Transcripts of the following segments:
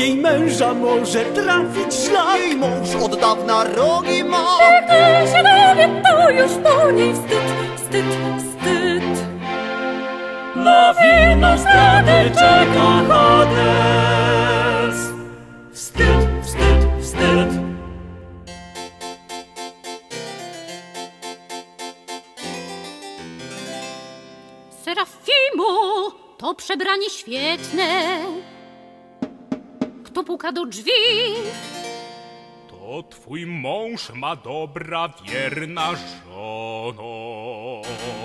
jej męża może trafić szlak. Jej mąż od dawna rogi ma. Gdy się dowie, to już po niej wstyd, wstyd, wstyd. Na winną zdradę czeka Hades. Wstyd, wstyd, wstyd. Serafimo, to przebranie świetne. Kto puka do drzwi? To twój mąż, ma dobra, wierna żono.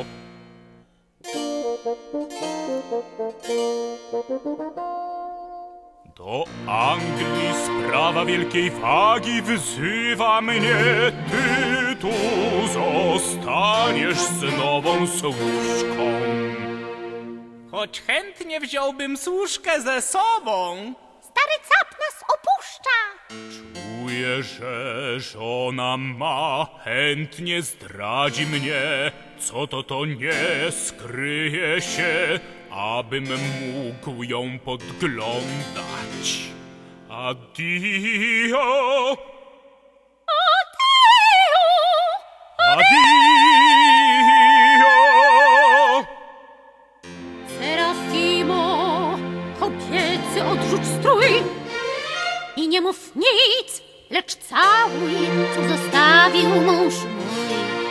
Do Anglii sprawa wielkiej wagi wzywa mnie. Ty tu zostaniesz z nową służką. Choć chętnie wziąłbym służkę ze sobą. Stary cap nas opuszcza. Czuję, że żona ma, chętnie zdradzi mnie. Co to nie skryje się, abym mógł ją podglądać. Addio! Addio! Serafimo, kobiecy odrzuć strój i nie mów nic, lecz całuj, co zostawił mąż mój.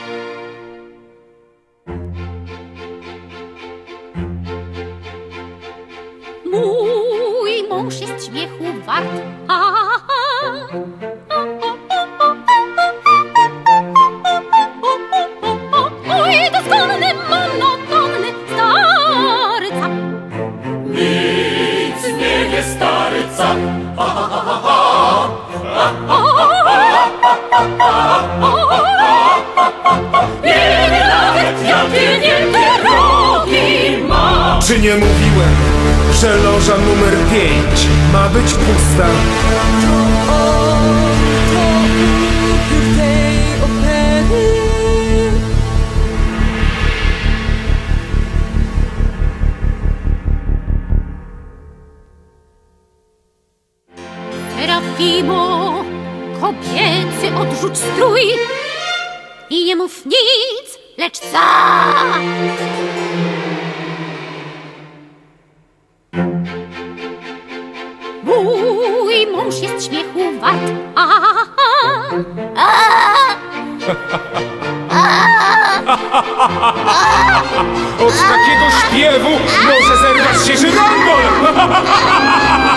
Mój mąż jest śmiechu wart. Oj, doskonny, monotonny stary cap. Nic nie wie stary cap. Nie wie nawet, jakie wielkie rogi ma. Czy nie mówiłem, że loża numer 5 ma być pusta? Serafimo, kobiecy odrzuć strój i nie mów nic, lecz mój mąż jest śmiechu wart. Od takiego śpiewu może zerwać się żyrandol!